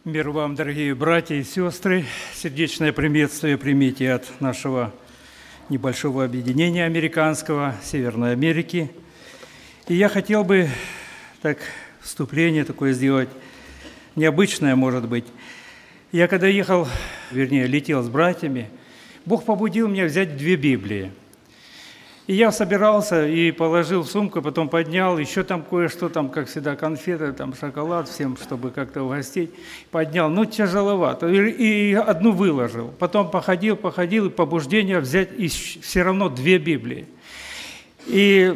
Мир вам, дорогие братья и сестры. Сердечное приветствие примите от нашего небольшого объединения американского, Северной Америки. И я хотел бы так вступление такое сделать, необычное, может быть. Я когда летел с братьями, Бог побудил меня взять 2 Библии. И я собирался и положил в сумку, потом поднял, еще там кое-что, там, как всегда, конфеты, там, шоколад всем, чтобы как-то угостить. Поднял, тяжеловато. И одну выложил. Потом походил, и побуждение взять и все равно 2 Библии. И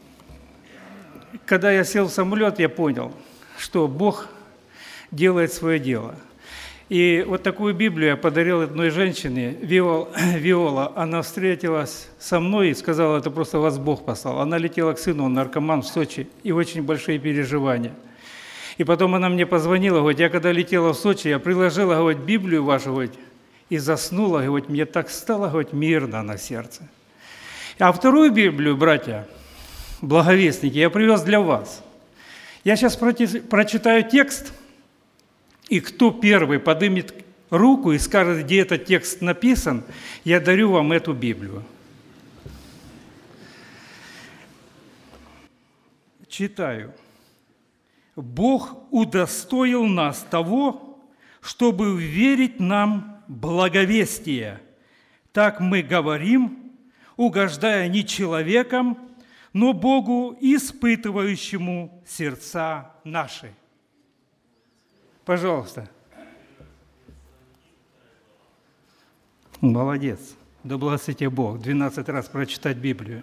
когда я сел в самолет, я понял, что Бог делает свое дело. И вот такую Библию я подарил одной женщине, Виола. Она встретилась со мной и сказала, это просто вас Бог послал. Она летела к сыну, он наркоман в Сочи, и очень большие переживания. И потом она мне позвонила, говорит, я когда летела в Сочи, я приложила, говорит, Библию вашу, говорит, и заснула, говорит, мне так стало, говорит, мирно на сердце. А вторую Библию, братья, благовестники, я привез для вас. Я сейчас прочитаю текст. И кто первый поднимет руку и скажет, где этот текст написан, я дарю вам эту Библию. Читаю. «Бог удостоил нас того, чтобы уверить нам благовестие. Так мы говорим, угождая не человеком, но Богу, испытывающему сердца наши». Пожалуйста. Молодец. Да благословит тебя Бог. 12 раз прочитать Библию.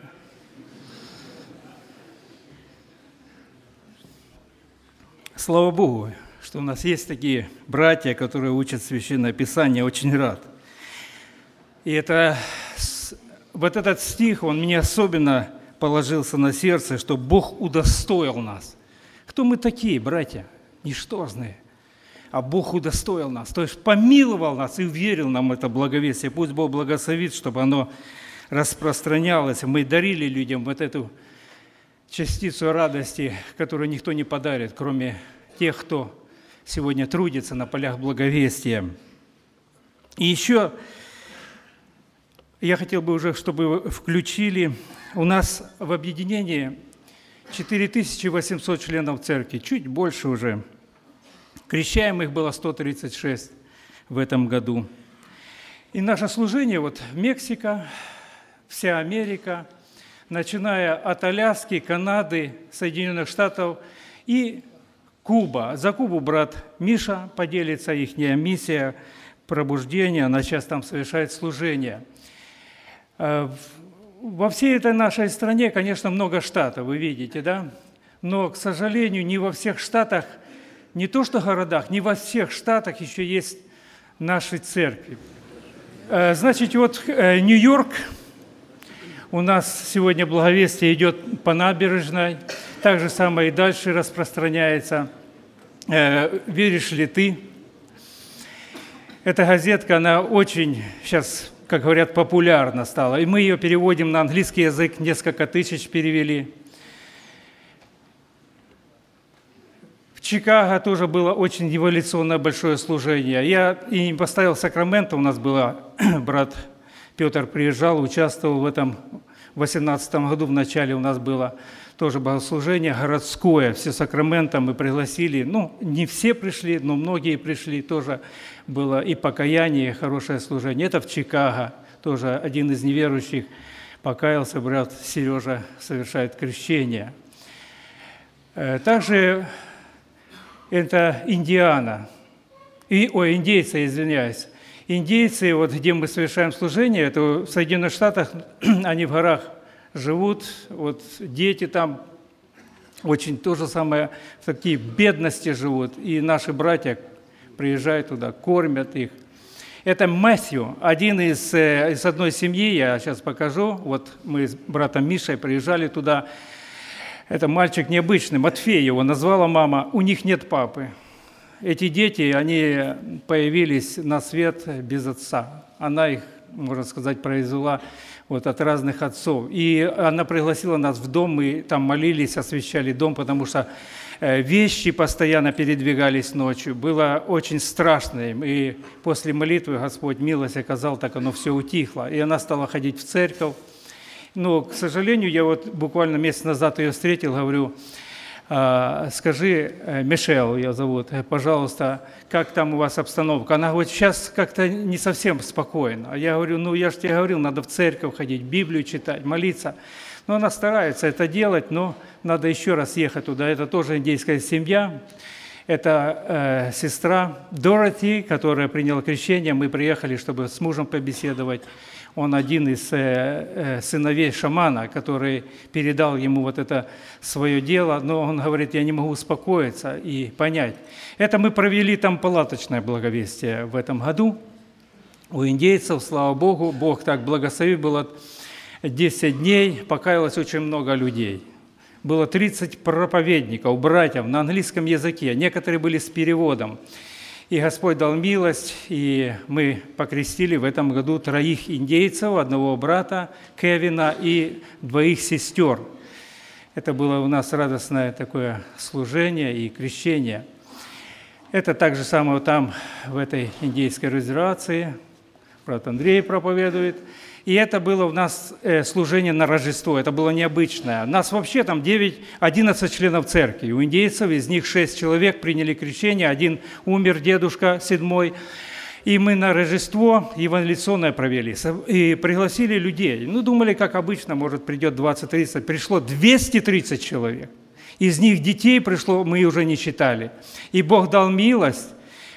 Слава Богу, что у нас есть такие братья, которые учат Священное Писание. Очень рад. И вот этот стих, он мне особенно положился на сердце, что Бог удостоил нас. Кто мы такие, братья? Ничтожные. А Бог удостоил нас, то есть помиловал нас и уверил нам это благовестие. Пусть Бог благословит, чтобы оно распространялось. Мы дарили людям вот эту частицу радости, которую никто не подарит, кроме тех, кто сегодня трудится на полях благовестия. И еще я хотел бы уже, чтобы вы включили. У нас в объединении 4800 членов церкви, чуть больше уже. Крещаемых было 136 в этом году. И наше служение, Мексика, вся Америка, начиная от Аляски, Канады, Соединенных Штатов и Куба. За Кубу брат Миша поделится, их миссия пробуждения, она сейчас там совершает служение. Во всей этой нашей стране, конечно, много штатов, вы видите, да? Но, к сожалению, не во всех штатах, не то что городах, не во всех штатах еще есть наши церкви. Значит, Нью-Йорк, у нас сегодня благовестие идет по набережной, так же самое и дальше распространяется. «Веришь ли ты?» Эта газетка, она очень сейчас, как говорят, популярна стала. И мы ее переводим на английский язык, несколько тысяч перевели. В Чикаго тоже было очень революционное большое служение. Я и поставил Сакраменто, у нас было, брат Петр приезжал, участвовал в этом. В 2018 году в начале у нас было тоже богослужение городское, все Сакраменто мы пригласили. Не все пришли, но многие пришли, тоже было и покаяние, и хорошее служение. Это в Чикаго, тоже один из неверующих покаялся, брат Сережа совершает крещение. Также это Индиана. Индейцы, извиняюсь. Индейцы, где мы совершаем служение, это в Соединенных Штатах, они в горах живут, дети там очень то же самое, в такие бедности живут, и наши братья приезжают туда, кормят их. Это Мэттью, один из одной семьи, я сейчас покажу, мы с братом Мишей приезжали туда. Это мальчик необычный, Матфей его назвала мама, у них нет папы. Эти дети, они появились на свет без отца. Она их, можно сказать, произвела от разных отцов. И она пригласила нас в дом, мы там молились, освящали дом, потому что вещи постоянно передвигались ночью. Было очень страшно им. И после молитвы Господь милость оказал, так оно все утихло. И она стала ходить в церковь. Но, к сожалению, я вот буквально месяц назад ее встретил, говорю: скажи, Мишель ее зовут, пожалуйста, как там у вас обстановка? Она говорит: сейчас как-то не совсем спокойно. А я говорю: я же тебе говорил, надо в церковь ходить, Библию читать, молиться. Но она старается это делать, но надо еще раз ехать туда. Это тоже индейская семья. Это сестра Дороти, которая приняла крещение. Мы приехали, чтобы с мужем побеседовать. Он один из сыновей шамана, который передал ему вот это свое дело, но он говорит: я не могу успокоиться и понять. Это мы провели там палаточное благовестие в этом году у индейцев, слава Богу. Бог так благословил, было 10 дней, покаялось очень много людей. Было 30 проповедников, братьев на английском языке, некоторые были с переводом. И Господь дал милость, и мы покрестили в этом году 3 индейцев, 1 брата Кевина и 2 сестер. Это было у нас радостное такое служение и крещение. Это так же самое там, в этой индейской резервации, брат Андрей проповедует. И это было у нас служение на Рождество, это было необычное. У нас вообще там 11 членов церкви. У индейцев из них 6 человек приняли крещение, 1 умер, дедушка 7-й. И мы на Рождество евангелиционное провели и пригласили людей. Думали, как обычно, может, придет 20-30. Пришло 230 человек. Из них детей пришло, мы уже не считали. И Бог дал милость,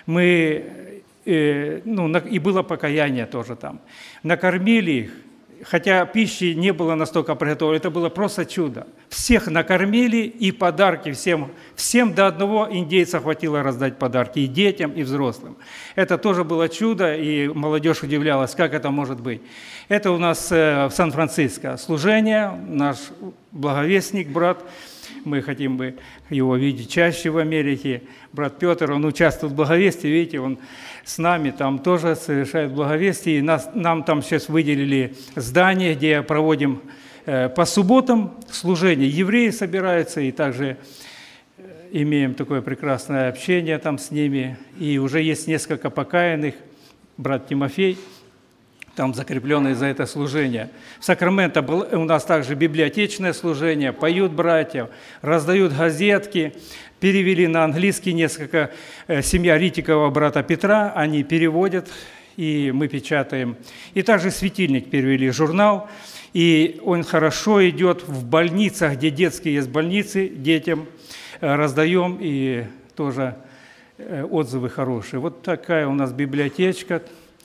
и было покаяние тоже там. Накормили их, хотя пищи не было настолько приготовлено, это было просто чудо. Всех накормили, и подарки всем до одного индейца хватило раздать подарки и детям, и взрослым. Это тоже было чудо, и молодежь удивлялась, как это может быть. Это у нас в Сан-Франциско служение, наш благовестник, брат. Мы хотим бы его видеть чаще в Америке. Брат Петр, он участвует в благовестии, видите, он с нами там тоже совершает благовестие. И нам там сейчас выделили здание, где проводим по субботам служение. Евреи собираются, и также имеем такое прекрасное общение там с ними. И уже есть несколько покаянных, брат Тимофей, там закрепленные за это служение. В Сакраменто у нас также библиотечное служение, поют братья, раздают газетки, перевели на английский несколько, семья Ритикова брата Петра, они переводят, и мы печатаем. И также «Светильник» перевели, журнал, и он хорошо идет в больницах, где детские есть больницы, детям раздаем, и тоже отзывы хорошие. Вот такая у нас библиотечка.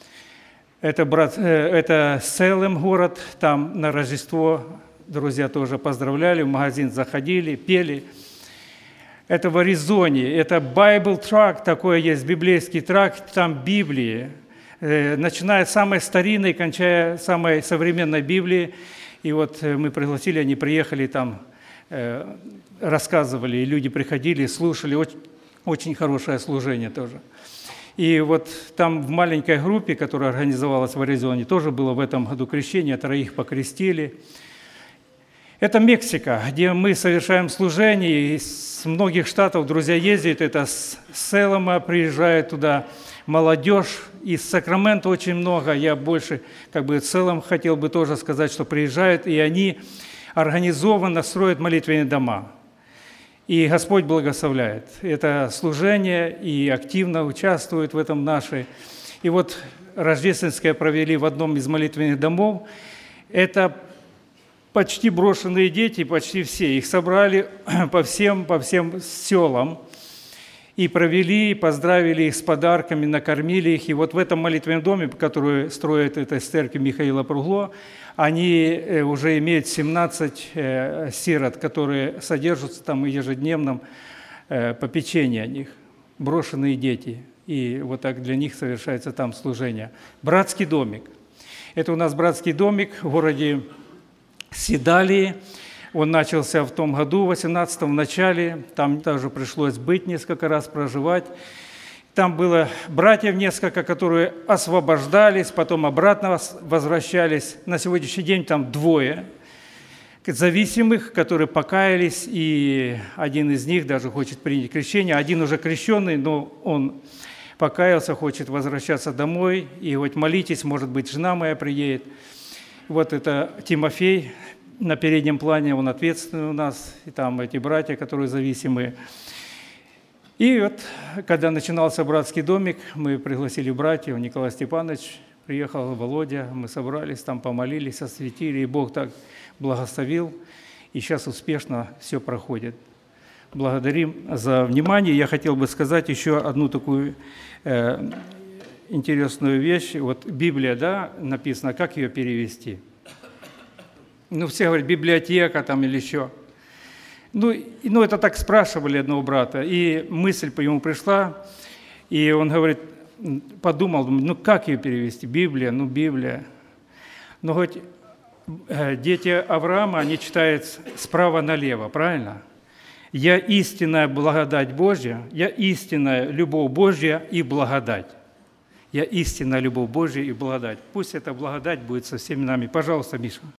Это Селем город, там на Рождество друзья тоже поздравляли, в магазин заходили, пели. Это в Аризоне, это Bible Tract, такой есть библейский тракт, там Библии, начиная с самой старинной, кончая самой современной Библии. И вот мы пригласили, они приехали там, рассказывали, и люди приходили, слушали, очень хорошее служение тоже. И вот там в маленькой группе, которая организовалась в Аризоне, тоже было в этом году крещение, 3 покрестили. Это Мексика, где мы совершаем служение, и с многих штатов друзья ездят, это с Селема приезжает туда молодежь, из Сакрамента очень много, я больше, Селем хотел бы тоже сказать, что приезжают, и они организованно строят молитвенные дома. И Господь благословляет это служение, и активно участвуют в этом наши. И вот рождественское провели в одном из молитвенных домов. Это почти брошенные дети, почти все. Их собрали по всем селам и провели, поздравили их с подарками, накормили их. И вот в этом молитвенном доме, который строит эта церковь Михаила Пругло, они уже имеют 17 сирот, которые содержатся там в ежедневном попечении о них, брошенные дети. И вот так для них совершается там служение. Братский домик. Это у нас братский домик в городе Седалии. Он начался в том году, в 18-м, в начале. Там тоже пришлось быть несколько раз, проживать. Там было братьев несколько, которые освобождались, потом обратно возвращались. На сегодняшний день там 2, зависимых, которые покаялись, и один из них даже хочет принять крещение. Один уже крещенный, но он покаялся, хочет возвращаться домой. И вот молитесь, может быть, жена моя приедет. Вот это Тимофей на переднем плане, он ответственный у нас, и там эти братья, которые зависимые. И вот, когда начинался братский домик, мы пригласили братьев, Николай Степанович приехал, Володя, мы собрались, там помолились, осветили, и Бог так благословил, и сейчас успешно все проходит. Благодарим за внимание. Я хотел бы сказать еще одну такую интересную вещь. Вот Библия, да, написано, как ее перевести? Ну, все говорят, библиотека там или еще. Ну, это так спрашивали одного брата, и мысль по ему пришла, и он говорит, подумал, ну, как ее перевести? Библия, ну, Библия. Но хоть дети Авраама, они читают справа налево, правильно? «Я истинная благодать Божья, я истинная любовь Божья и благодать». Я истинная любовь Божья и благодать. Пусть эта благодать будет со всеми нами. Пожалуйста, Миша.